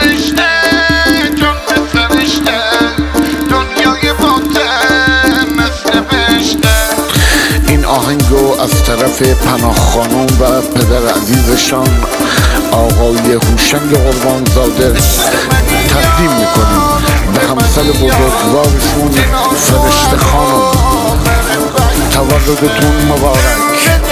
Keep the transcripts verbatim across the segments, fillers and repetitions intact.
فرشته جان به فرشته دنیای باطن مثل بهشته. این آهنگو از طرف پناه خانم و پدر عزیزشان آقای هوشنگ قربانزاده تقدیم میکنیم به همسر بزرگوارشون فرشته خانم. تولدتون مبارک.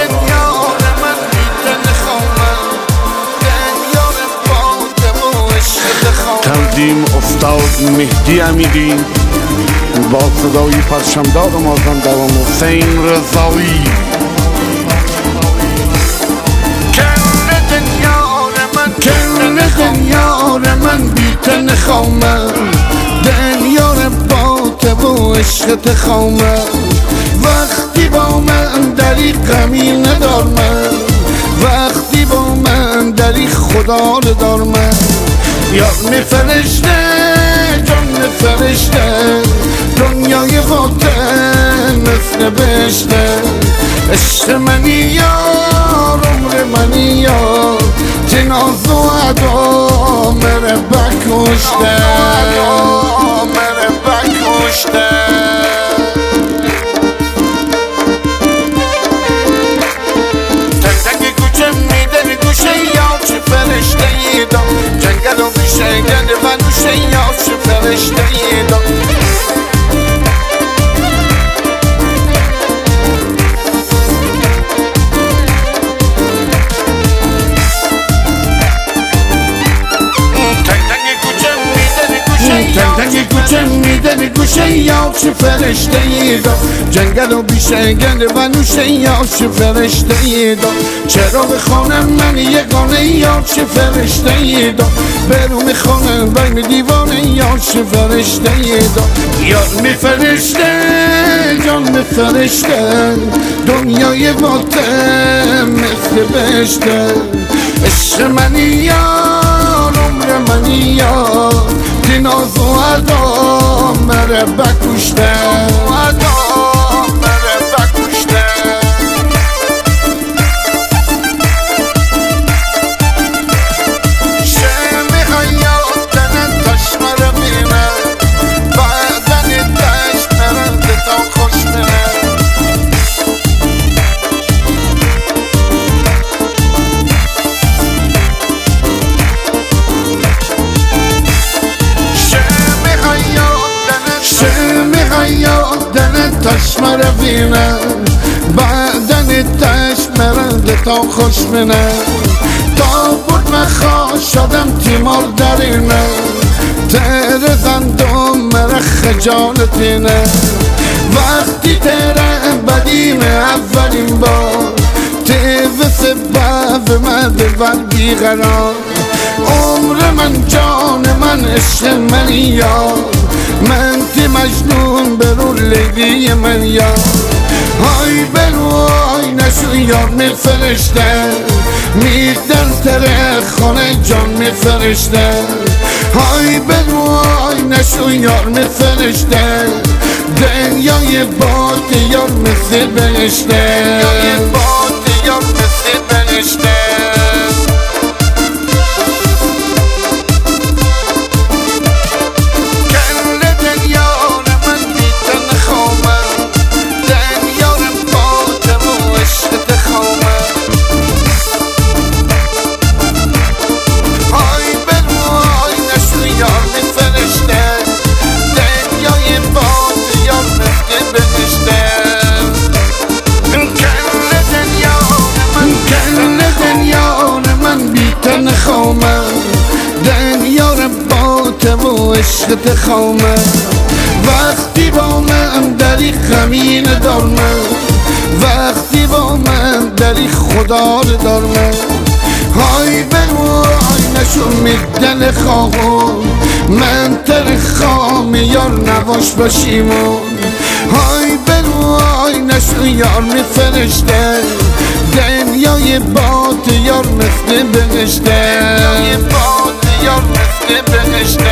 تنظیم استاد مهدی امیری با صدای پرچمدار مازندران و حسین رضایی. دنیار من بیتن خامه دنیار باته و عشقت خامه وقتی با من دری غمی ندار من وقتی با من دری خدا ندار من. یار می فرشته جان می فرشته دنیای باطن مثل بهشته. عشق منی یار عمر منی یار تناز و عدا مره بکشته مره بکشته. تنگ کوچه میده گوشه یا چه فرشته ای دا جنگل و بیشه گنده و نوشه یا چه فرشته ای دا. تنگ کوچه میده گوشه یا چه فرشته ای دا جنگل و بیشه گنده و نوشه یا چه فرشته ای دا. چرا بخوانم من یگانه یا چه فرشته ای دا برو میخوانم بیم دیوانه یا چه فرشته ای دا. یار می فرشته جان می فرشته دنیای باطن مثل بهشته. عشق منی یار عمر منی یار ناز و عدا مره بکشته عدا مره بکشته. شم حیات دنت تش مره بینه بعدن تش مرد تا خوش منه. تش مره بینه بعدن تش مرد تا خوش منه. تا بود مخوا شدم تیمار درینه تر زندم مره خجالتینه. وقتی تره بدیم اولین بار تیو سبب مده و بیقرار. عمر من جان من عشق من یار من تی مجنون برو لیلی من یار. های برو های نشو یار می فرشته میدن تره خانه جان می فرشته. های برو های نشو یار می فرشته دنیای باد یار مثل بهشته دنیای باد یار مثل بهشته. دنیار باته و عشقت خامه وقتی با من دری غمی ندار من وقتی با من دری خدا ندار من. های برو های نشو میدن خواهم من تر خام یار نباش باشیمون. های برو های نشو یار می فرشته دنیای باد یار مثل بهشته دنیای باد یار مثل بهشته.